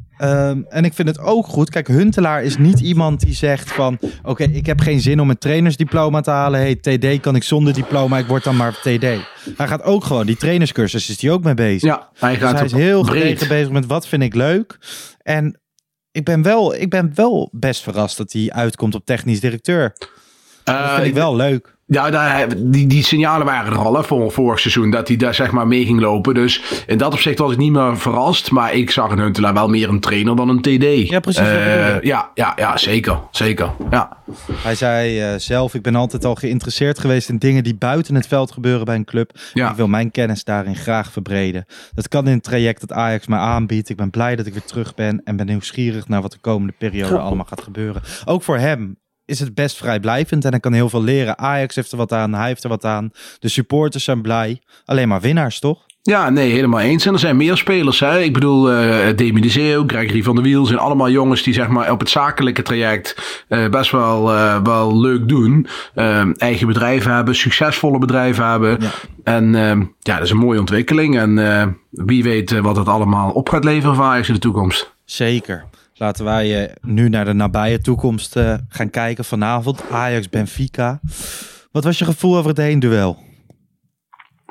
Um, en ik vind het ook goed. Kijk, Huntelaar is niet iemand die zegt van oké, okay, ik heb geen zin om een trainersdiploma te halen. Hey, T D kan ik zonder diploma, ik word dan maar T D. Hij gaat ook gewoon, die trainerscursus is hij ook mee bezig. Ja, hij gaat dus hij is heel gedegen bezig met wat vind ik leuk. En ik ben wel, ik ben wel best verrast dat hij uitkomt op technisch directeur. Uh, dat vind ik wel leuk. Ja, daar, die, die signalen waren er al hè, voor vorig seizoen. Dat hij daar zeg maar mee ging lopen. Dus in dat opzicht was ik niet meer verrast. Maar ik zag in Huntelaar wel meer een trainer dan een T D. Ja, precies. Uh, ja, ja, ja, zeker. Zeker, ja. Hij zei uh, zelf, ik ben altijd al geïnteresseerd geweest in dingen die buiten het veld gebeuren bij een club. Ja. Ik wil mijn kennis daarin graag verbreden. Dat kan in het traject dat Ajax mij aanbiedt. Ik ben blij dat ik weer terug ben. En ben nieuwsgierig naar wat de komende periode ja. allemaal gaat gebeuren. Ook voor hem is het best vrijblijvend en hij kan heel veel leren. Ajax heeft er wat aan, hij heeft er wat aan. De supporters zijn blij. Alleen maar winnaars, toch? Ja, nee, helemaal eens. En er zijn meer spelers. Hè? Ik bedoel, uh, Demi de Zeeuw, Gregory van der Wiel zijn allemaal jongens die zeg maar op het zakelijke traject uh, best wel, uh, wel leuk doen. Uh, eigen bedrijven hebben, succesvolle bedrijven hebben. Ja. En uh, ja, dat is een mooie ontwikkeling. En uh, wie weet uh, wat het allemaal op gaat leveren voor Ajax in de toekomst. Zeker. Laten wij uh, nu naar de nabije toekomst uh, gaan kijken. Vanavond Ajax Benfica. Wat was je gevoel over het heenduel?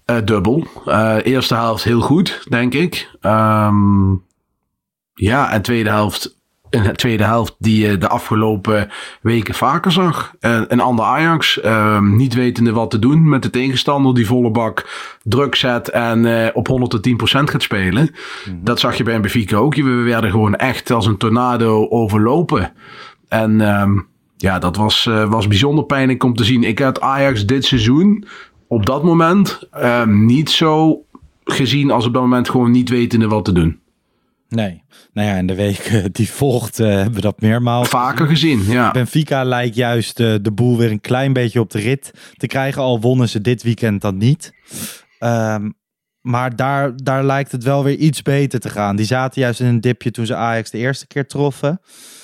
Uh, dubbel. Uh, eerste helft heel goed, denk ik. Um, ja, en tweede helft... Een tweede helft die je de afgelopen weken vaker zag. Uh, een ander Ajax, uh, niet wetende wat te doen met de tegenstander die volle bak druk zet en uh, op honderdtien procent gaat spelen. Mm-hmm. Dat zag je bij Benfica ook. We werden gewoon echt als een tornado overlopen. En um, ja, dat was, uh, was bijzonder pijnlijk om te zien. Ik had Ajax dit seizoen op dat moment uh, niet zo gezien als op dat moment gewoon niet wetende wat te doen. Nee, nou ja, in de week die volgt uh, hebben we dat meermaals vaker gezien. Ja. Benfica lijkt juist uh, de boel weer een klein beetje op de rit te krijgen. Al wonnen ze dit weekend dan niet. Um, maar daar, daar lijkt het wel weer iets beter te gaan. Die zaten juist in een dipje toen ze Ajax de eerste keer troffen.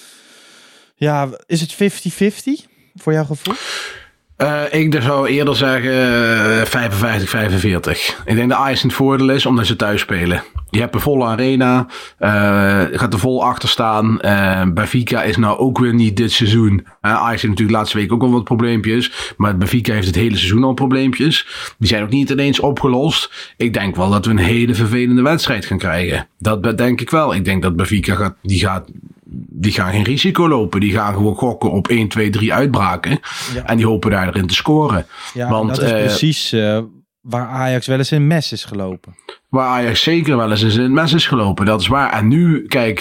Ja, is het vijftig vijftig voor jouw gevoel? Uh, ik zou eerder zeggen uh, vijfenvijftig vijfenveertig. Ik denk dat Ajax het voordeel is omdat ze thuis spelen. Je hebt een volle arena. Uh, je gaat er vol achter staan. Uh, Benfica is nou ook weer niet dit seizoen. Uh, Ajax heeft natuurlijk laatste week ook al wat probleempjes. Maar Benfica heeft het hele seizoen al probleempjes. Die zijn ook niet ineens opgelost. Ik denk wel dat we een hele vervelende wedstrijd gaan krijgen. Dat denk ik wel. Ik denk dat Benfica gaat, die gaat... Die gaan geen risico lopen. Die gaan gewoon gokken op één, twee, drie uitbraken. Ja. En die hopen daarin te scoren. Ja, Want, dat is uh, precies uh, waar Ajax wel eens in mes is gelopen. Waar Ajax zeker wel eens in het mes is gelopen. Dat is waar. En nu, kijk,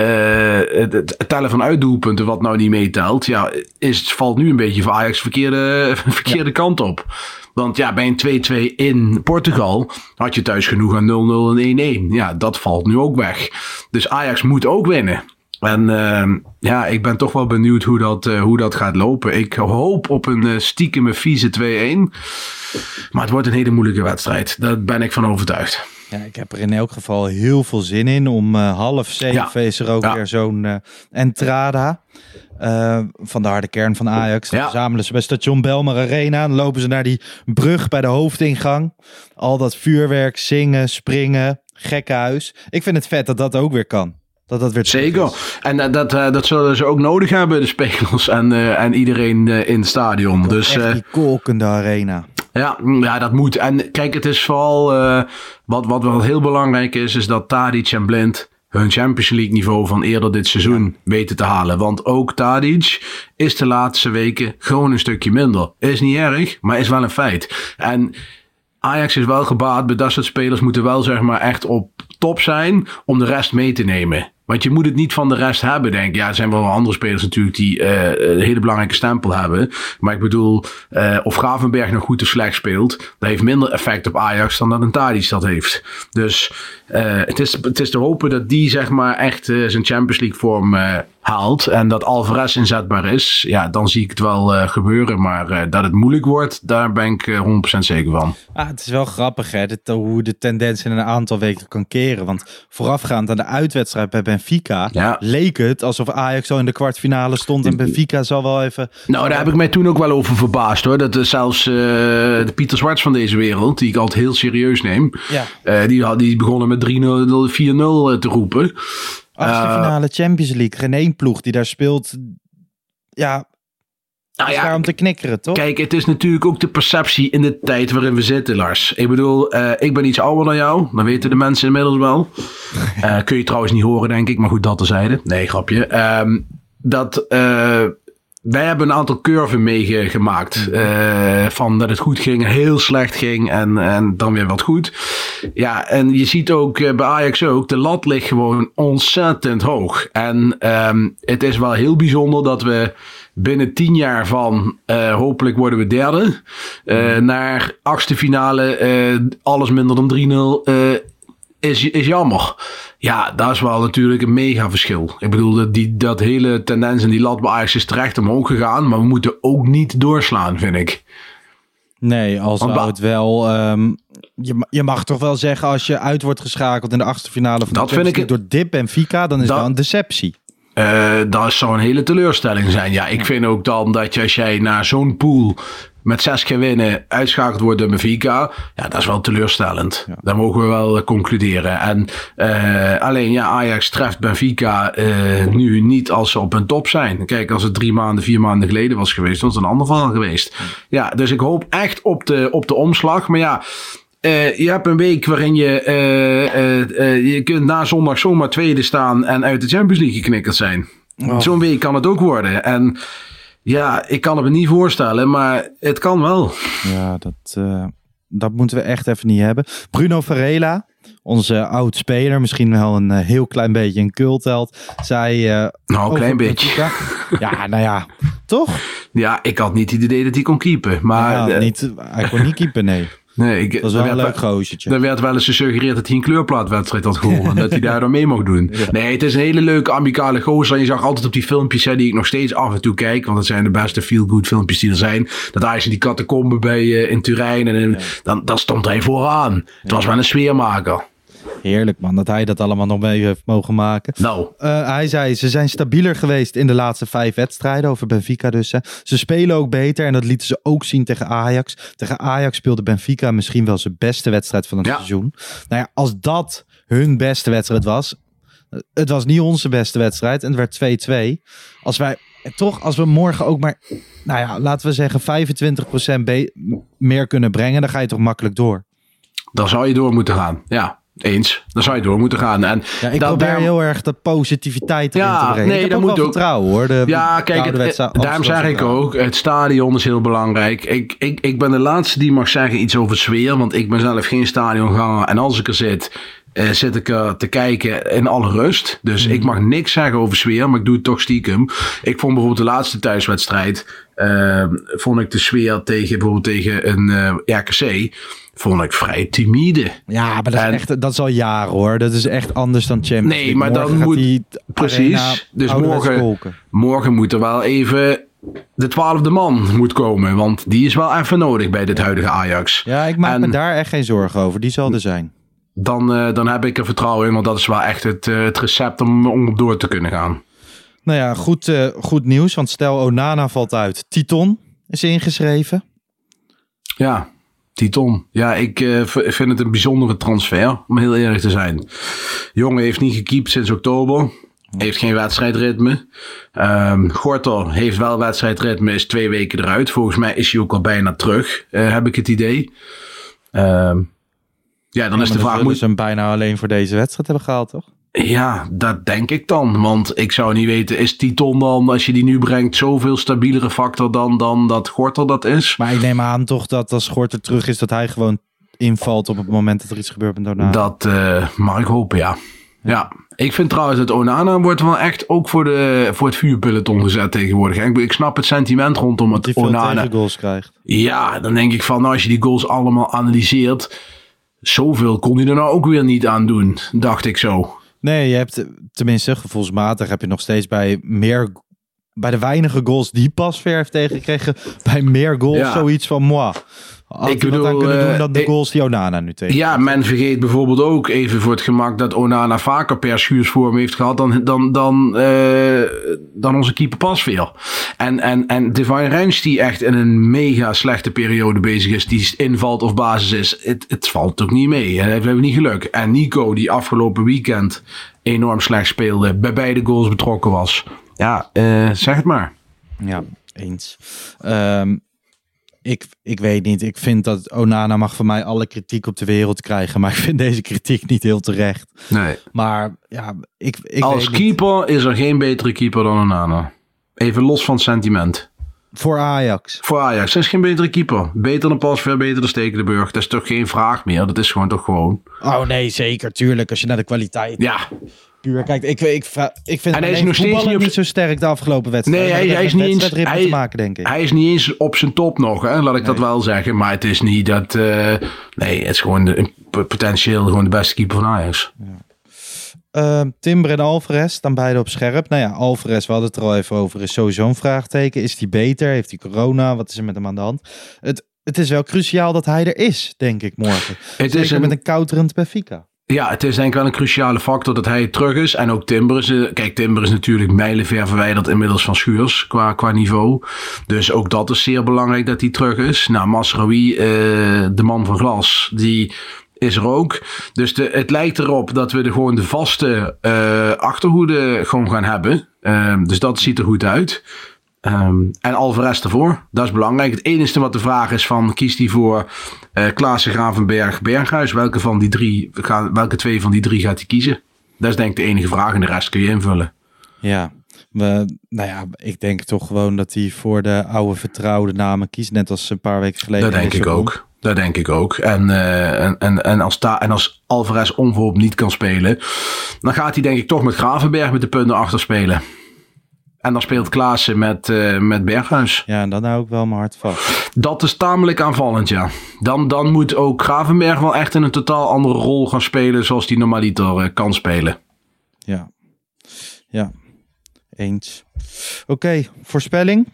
uh, het, het tellen van uitdoelpunten wat nou niet meetelt. Ja, is, het valt nu een beetje voor Ajax verkeerde, verkeerde ja. kant op. Want ja, bij een twee-twee in Portugal had je thuis genoeg aan nul nul en één-één. Ja, dat valt nu ook weg. Dus Ajax moet ook winnen. En uh, ja, ik ben toch wel benieuwd hoe dat, uh, hoe dat gaat lopen. Ik hoop op een uh, stiekeme vieze twee-één. Maar het wordt een hele moeilijke wedstrijd. Daar ben ik van overtuigd. Ja, ik heb er in elk geval heel veel zin in. Om uh, half zeven ja. is er ook ja. weer zo'n uh, entrada. Uh, van de harde kern van Ajax. Dan ja. verzamelen ze bij station Belmar Arena. Dan lopen ze naar die brug bij de hoofdingang. Al dat vuurwerk, zingen, springen, gekkenhuis. Ik vind het vet dat dat ook weer kan. Dat dat weer Zeker. Is. En uh, dat, uh, dat zullen ze ook nodig hebben, de spelers en, uh, en iedereen uh, in het stadion. Dat dus, echt die kolkende arena. Ja, ja, dat moet. En kijk, het is vooral uh, wat, wat wel heel belangrijk is, is dat Tadic en Blind hun Champions League niveau van eerder dit seizoen ja. weten te halen. Want ook Tadic is de laatste weken gewoon een stukje minder. Is niet erg, maar is wel een feit. En Ajax is wel gebaat bij dat soort spelers moeten wel zeg maar echt op top zijn om de rest mee te nemen. Want je moet het niet van de rest hebben, denk ik. Ja, er zijn wel andere spelers natuurlijk die uh, een hele belangrijke stempel hebben. Maar ik bedoel, uh, of Gravenberg nog goed of slecht speelt, dat heeft minder effect op Ajax dan dat een Tadic dat heeft. Dus uh, het, is, het is te hopen dat die zeg maar echt uh, zijn Champions League vorm uh, haalt. En dat Alvarez inzetbaar is. Ja, dan zie ik het wel uh, gebeuren. Maar uh, dat het moeilijk wordt, daar ben ik uh, honderd procent zeker van. Ah, het is wel grappig hè, dit, hoe de tendens in een aantal weken kan keren. Want voorafgaand aan de uitwedstrijd bij Benfica ja. leek het alsof Ajax al in de kwartfinale stond en Benfica zal wel even... Nou, daar heb ik mij toen ook wel over verbaasd hoor. Dat uh, zelfs uh, de Pieter Zwarts van deze wereld, die ik altijd heel serieus neem, ja. uh, die, die begonnen met drie nul, vier nul te roepen. Achtste uh, finale Champions League, geen één ploeg die daar speelt. Ja, nou is ja, daar om te knikkeren, toch? Kijk, het is natuurlijk ook de perceptie in de tijd waarin we zitten, Lars. Ik bedoel, uh, ik ben iets ouder dan jou. Dat weten de mensen inmiddels wel. Uh, kun je trouwens niet horen, denk ik. Maar goed, dat terzijde. Nee, grapje. Um, dat... Uh, Wij hebben een aantal curven meegemaakt. Uh, van dat het goed ging, heel slecht ging en, en dan weer wat goed. Ja, en je ziet ook uh, bij Ajax ook, de lat ligt gewoon ontzettend hoog. En um, het is wel heel bijzonder dat we binnen tien jaar van uh, hopelijk worden we derde. Uh, naar achtste finale, uh, alles minder dan drie nul uh, is, is jammer. Ja, dat is wel natuurlijk een mega verschil. Ik bedoel, dat, die, dat hele tendens en die lat bij Ajax is terecht omhoog gegaan. Maar we moeten ook niet doorslaan, vind ik. Nee, als zou het wel... Um, je, je mag toch wel zeggen, als je uit wordt geschakeld in de achtste finale van de Champions League door Dip Benfica, dan is dat wel een deceptie. Uh, dat zou een hele teleurstelling zijn. Ja, ik vind ook dan dat je, als jij naar zo'n pool met zes keer winnen uitschakeld wordt door Benfica, ja, dat is wel teleurstellend. Ja. Dat mogen we wel uh, concluderen. En uh, alleen, ja, Ajax treft Benfica uh, nu niet als ze op hun top zijn. Kijk, als het drie maanden, vier maanden geleden was geweest, was het een ander verhaal geweest. Ja, dus ik hoop echt op de, op de omslag. Maar ja, uh, je hebt een week waarin je, uh, uh, uh, je kunt na zondag zomaar tweede staan en uit de Champions League geknikkerd zijn. Oh. Zo'n week kan het ook worden. En ja, ik kan het me niet voorstellen, maar het kan wel. Ja, dat, uh, dat moeten we echt even niet hebben. Bruno Varela, onze oud-speler, misschien wel een uh, heel klein beetje een cultheld, zei... Uh, nou, een klein beetje. Ja, nou ja, toch? Ja, ik had niet het idee dat hij kon keepen. Maar, ja, uh, niet, hij kon niet keepen, nee. Nee, ik, dat was wel een leuk gozer. Er werd wel eens gesuggereerd dat hij een kleurplaatwedstrijd had gewonnen. En dat hij daar dan mee mocht doen. Ja. Nee, het is een hele leuke, amicale gozer. En je zag altijd op die filmpjes, hè, die ik nog steeds af en toe kijk. Want dat zijn de beste feel-good filmpjes die er zijn. Dat hij in die catacombe bij uh, in Turijn. En in, ja. dan, dan stond hij vooraan. Het ja. was wel een sfeermaker. Heerlijk man, dat hij dat allemaal nog mee heeft mogen maken. Nou. Uh, hij zei, ze zijn stabieler geweest in de laatste vijf wedstrijden. Over Benfica dus. Hè. Ze spelen ook beter en dat lieten ze ook zien tegen Ajax. Tegen Ajax speelde Benfica misschien wel zijn beste wedstrijd van het ja. seizoen. Nou ja, als dat hun beste wedstrijd was. Het was niet onze beste wedstrijd en het werd twee-twee. Als wij toch, als we morgen ook maar, nou ja, laten we zeggen vijfentwintig procent be- meer kunnen brengen. Dan ga je toch makkelijk door. Dan zou je door moeten gaan, ja. Eens, dan zou je door moeten gaan. En ja, ik dat probeer daar... heel erg de positiviteit erin ja, te brengen. Nee, ik heb dat ook moet wel ook vertrouwen hoor. De, ja, kijk, het, het, daarom zeg ik ook, het stadion is heel belangrijk. Ik, ik, ik ben de laatste die mag zeggen iets over sfeer, want ik ben zelf geen stadionganger. En als ik er zit, uh, zit ik er te kijken in alle rust. Dus mm. ik mag niks zeggen over sfeer, maar ik doe het toch stiekem. Ik vond bijvoorbeeld de laatste thuiswedstrijd, uh, vond ik de sfeer tegen, bijvoorbeeld tegen een uh, R K C... vond ik vrij timide. Ja, maar dat is, en, echt, dat is al jaren hoor. Dat is echt anders dan Champions League. Nee, maar morgen dan moet... Precies. Dus morgen, morgen moet er wel even de twaalfde man moet komen. Want die is wel even nodig bij dit huidige Ajax. Ja, ik maak en, me daar echt geen zorgen over. Die zal er zijn. Dan, uh, dan heb ik er vertrouwen in. Want dat is wel echt het, uh, het recept om, om door te kunnen gaan. Nou ja, goed, uh, goed nieuws. Want stel Onana valt uit. Titon is ingeschreven. Ja. Titon. Ja, ik uh, vind het een bijzondere transfer, om heel eerlijk te zijn. Jongen heeft niet gekiept sinds oktober. Heeft geen wedstrijdritme. Um, Gorter heeft wel wedstrijdritme, is twee weken eruit. Volgens mij is hij ook al bijna terug, uh, heb ik het idee. Um, ja, dan ja, is de vraag... Moet ze hem bijna alleen voor deze wedstrijd hebben gehaald, toch? Ja, dat denk ik dan. Want ik zou niet weten, is Titon dan, als je die nu brengt, zoveel stabielere factor dan, dan dat Gorter dat is? Maar ik neem aan toch dat als Gorter terug is, dat hij gewoon invalt op het moment dat er iets gebeurt met Onana. Dat uh, mag ik hopen, ja. Ja, ik vind trouwens dat Onana wordt wel echt ook voor, de, voor het vuurpeloton gezet tegenwoordig. Ik, ik snap het sentiment rondom het dat Onana. hij veel tegengoals krijgt. Ja, dan denk ik van, nou, als je die goals allemaal analyseert, zoveel kon hij er nou ook weer niet aan doen, dacht ik zo. Nee, je hebt tenminste gevoelsmatig heb je nog steeds bij meer, bij de weinige goals die Pasveer heeft tegengekregen, bij meer goals ja. zoiets van moi. Had ik bedoel, aan kunnen doen dan de goals die Onana nu tegen. Ja, men vergeet bijvoorbeeld ook even voor het gemak dat Onana vaker per schuursvorm heeft gehad dan, dan, dan, uh, dan onze keeper Pasveer. En, en, en Divine Range die echt in een mega slechte periode bezig is, die invalt of basis is, het, het valt ook niet mee. We hebben niet geluk. En Nico die afgelopen weekend enorm slecht speelde, bij beide goals betrokken was. Ja, uh, zeg het maar. Ja, eens. Um, Ik, ik weet niet. Ik vind dat Onana mag van mij alle kritiek op de wereld krijgen. Maar ik vind deze kritiek niet heel terecht. Nee. Maar ja, ik, ik als weet keeper niet. Is er geen betere keeper dan Onana. Even los van het sentiment. Voor Ajax. Voor Ajax. Er is geen betere keeper. Beter dan Pasveer, beter dan Stekelenburg. Dat is toch geen vraag meer. Dat is gewoon toch gewoon. Oh nee, zeker. Tuurlijk. Als je naar de kwaliteit... Ja. Puur. Kijk, ik, ik, ik vind en hij is nog steeds niet, op... niet zo sterk de afgelopen wedstrijd. Nee, hij, hij is niet eens... Hij, te maken, denk ik. hij is niet eens op zijn top nog, hè? Laat ik nee. dat wel zeggen. Maar het is niet dat... Uh, nee, het is gewoon de, potentieel gewoon de beste keeper van Ajax. Ja. Uh, Timber en Alvarez staan beide op scherp. Nou ja, Alvarez, we hadden het er al even over, is sowieso een vraagteken. Is hij beter? Heeft hij corona? Wat is er met hem aan de hand? Het, het is wel cruciaal dat hij er is, denk ik, morgen. Het Zeker is een... met een kouterend Benfica. Ja, het is denk ik wel een cruciale factor dat hij terug is. En ook Timber is... Kijk, Timber is natuurlijk mijlenver verwijderd inmiddels van Schuurs qua, qua niveau. Dus ook dat is zeer belangrijk dat hij terug is. Nou, Mazraoui, uh, de man van glas, die is er ook. Dus de, het lijkt erop dat we de, gewoon de vaste uh, achterhoede gewoon gaan hebben. Uh, dus dat ziet er goed uit. Um, en Alvarez ervoor. Dat is belangrijk. Het enige wat de vraag is van, kiest hij voor uh, Klaassen, Gravenberg, Berghuis? Welke, van die drie, welke twee van die drie gaat hij kiezen? Dat is denk ik de enige vraag en de rest kun je invullen. Ja, we, nou ja, ik denk toch gewoon dat hij voor de oude vertrouwde namen kiest. Net als een paar weken geleden. Dat denk ik ook. Dat denk ik ook. En, uh, en, en, en, als ta- en als Alvarez onverhoopt niet kan spelen, dan gaat hij denk ik toch met Gravenberg met de punten achter spelen. En dan speelt Klaassen met, uh, met Berghuis. Ja, en dan hou ik wel mijn hart vast. Dat is tamelijk aanvallend, ja. Dan, dan moet ook Gravenberg wel echt in een totaal andere rol gaan spelen, zoals hij normaliter uh, kan spelen. Ja, ja. Eens. Oké, okay, voorspelling?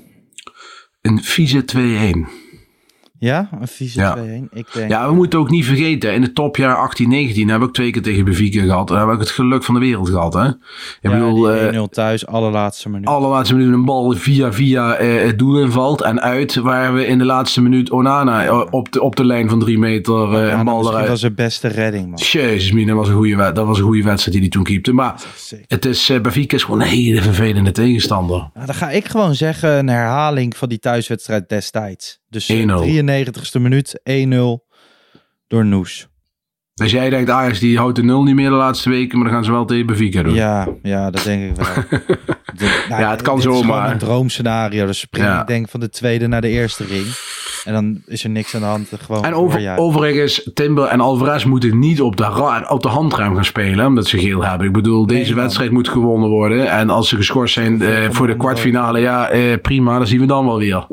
Een vieze twee-een. Ja, een vieze ja. twee-een. Ik denk... Ja, we moeten ook niet vergeten. In het topjaar achttien negentien hebben we ook twee keer tegen Benfica gehad. En hebben we ook het geluk van de wereld gehad. Hè? Ik ja, bedoel, die één nul thuis, allerlaatste minuut. Allerlaatste minuut een bal via via uh, het doel invalt. En uit waar we in de laatste minuut Onana op de, op de lijn van drie meter uh, ja, een bal eruit. Dat was zijn beste redding, man. Jezus, dat was een goede, dat was een goede wedstrijd die hij toen keepte. Maar het is, uh, Benfica is gewoon een hele vervelende tegenstander. Nou, dan ga ik gewoon zeggen een herhaling van die thuiswedstrijd destijds. Dus drieënnegentigste minuut, één nul door Noes. Dus jij denkt, Ajax die houdt de nul niet meer de laatste weken, maar dan gaan ze wel tegen Benfica doen. Ja, ja, dat denk ik wel. de, nou, ja, het kan zomaar. zomaar. Het is een droomscenario. Dus spring ja. ik denk van de tweede naar de eerste ring. En dan is er niks aan de hand. Gewoon en over, overigens, Timber en Alvarez moeten niet op de, ra- op de handruim gaan spelen, omdat ze geel hebben. Ik bedoel, deze nee, wedstrijd moet gewonnen worden. En als ze geschorst zijn uh, voor de kwartfinale, ja, uh, prima, dan zien we dan wel weer.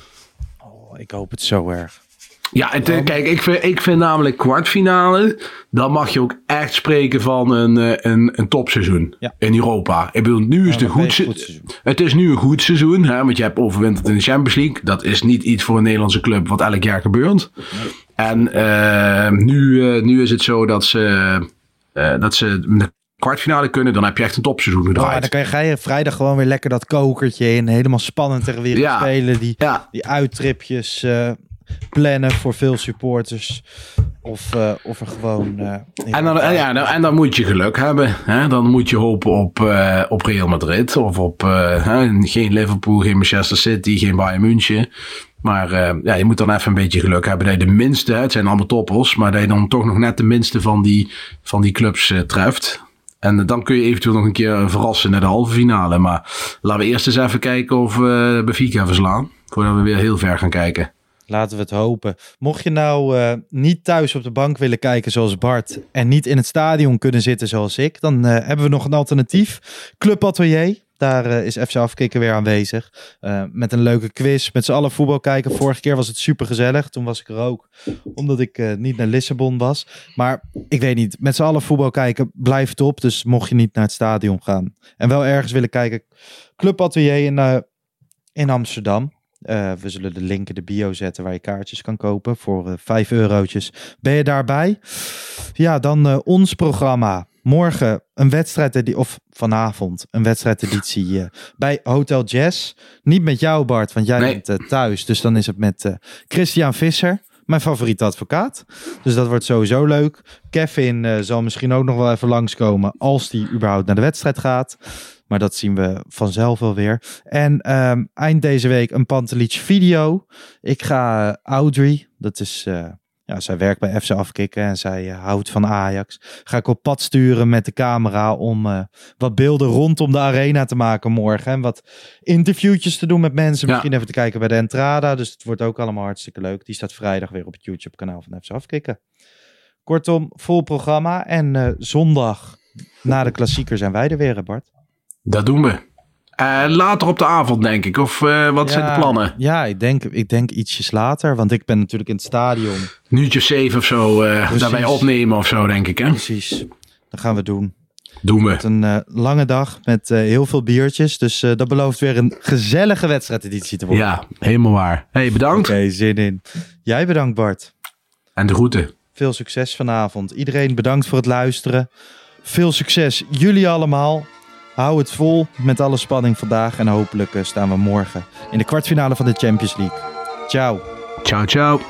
Oh, ik hoop het zo erg. Ja, en te, kijk, ik vind, ik vind namelijk kwartfinale, dan mag je ook echt spreken van een, een, een topseizoen ja. in Europa. Ik bedoel, nu is ja, het een goed, se- goed seizoen. Het is nu een goed seizoen, hè, want je hebt overwinterd in de Champions League. Dat is niet iets voor een Nederlandse club wat elk jaar gebeurt. Nee. En uh, nu, uh, nu is het zo dat ze, uh, dat ze de kwartfinale kunnen, dan heb je echt een topseizoen gedraaid. Ja, dan kan je, ga je vrijdag gewoon weer lekker dat kokertje in, helemaal spannend tegen weer ja. spelen. Die, ja. die uittripjes... Uh, plannen voor veel supporters. Of, uh, of er gewoon... Uh, en, dan, en, ja, dan, en dan moet je geluk hebben. Hè? Dan moet je hopen op, uh, op Real Madrid. Of op uh, hè? geen Liverpool, geen Manchester City, geen Bayern München. Maar uh, ja, je moet dan even een beetje geluk hebben. Dat je de minste, het zijn allemaal toppers. Maar dat je dan toch nog net de minste van die, van die clubs uh, treft. En dan kun je eventueel nog een keer verrassen naar de halve finale. Maar laten we eerst eens even kijken of we Benfica verslaan. Voordat we weer heel ver gaan kijken. Laten we het hopen. Mocht je nou uh, niet thuis op de bank willen kijken zoals Bart en niet in het stadion kunnen zitten zoals ik, dan uh, hebben we nog een alternatief. Club Atelier. Daar uh, is F C Afkikken weer aanwezig. Uh, met een leuke quiz. Met z'n allen voetbal kijken. Vorige keer was het super gezellig. Toen was ik er ook. Omdat ik uh, niet naar Lissabon was. Maar ik weet niet. Met z'n allen voetbal kijken blijft top. Dus mocht je niet naar het stadion gaan. En wel ergens willen kijken. Club Atelier in, uh, in Amsterdam. Uh, we zullen de link in de bio zetten waar je kaartjes kan kopen voor uh, vijf eurotjes. Ben je daarbij? Ja, dan uh, ons programma. Morgen een wedstrijd, of vanavond een wedstrijdeditie uh, bij Hotel Jazz. Niet met jou Bart, want jij nee. bent uh, thuis. Dus dan is het met uh, Christian Visser, mijn favoriete advocaat. Dus dat wordt sowieso leuk. Kevin uh, zal misschien ook nog wel even langskomen als die überhaupt naar de wedstrijd gaat. Maar dat zien we vanzelf wel weer. En um, eind deze week een Pantelic video. Ik ga uh, Audrey, dat is... Uh, ja, zij werkt bij F C Afkikken en zij uh, houdt van Ajax. Ga ik op pad sturen met de camera om uh, wat beelden rondom de arena te maken morgen. En wat interviewtjes te doen met mensen. Ja. Misschien even te kijken bij de Entrada. Dus het wordt ook allemaal hartstikke leuk. Die staat vrijdag weer op het YouTube kanaal van F C Afkikken. Kortom, vol programma. En uh, zondag na de klassieker zijn wij er weer, hè Bart? Dat doen we. Uh, later op de avond, denk ik. Of uh, wat ja, zijn de plannen? Ja, ik denk, ik denk ietsjes later. Want ik ben natuurlijk in het stadion. Een uurtje of zeven of zo. Uh, daarbij opnemen of zo, denk ik. Hè? Precies. Dat gaan we doen. Doen we. Het een uh, lange dag met uh, heel veel biertjes. Dus uh, dat belooft weer een gezellige wedstrijdeditie te worden. Ja, helemaal waar. Hey, bedankt. Oké, okay, zin in. Jij bedankt, Bart. En de groeten. Veel succes vanavond. Iedereen bedankt voor het luisteren. Veel succes. Jullie allemaal. Hou het vol met alle spanning vandaag. En hopelijk uh, staan we morgen in de kwartfinale van de Champions League. Ciao. Ciao, ciao.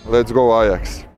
Let's go Ajax.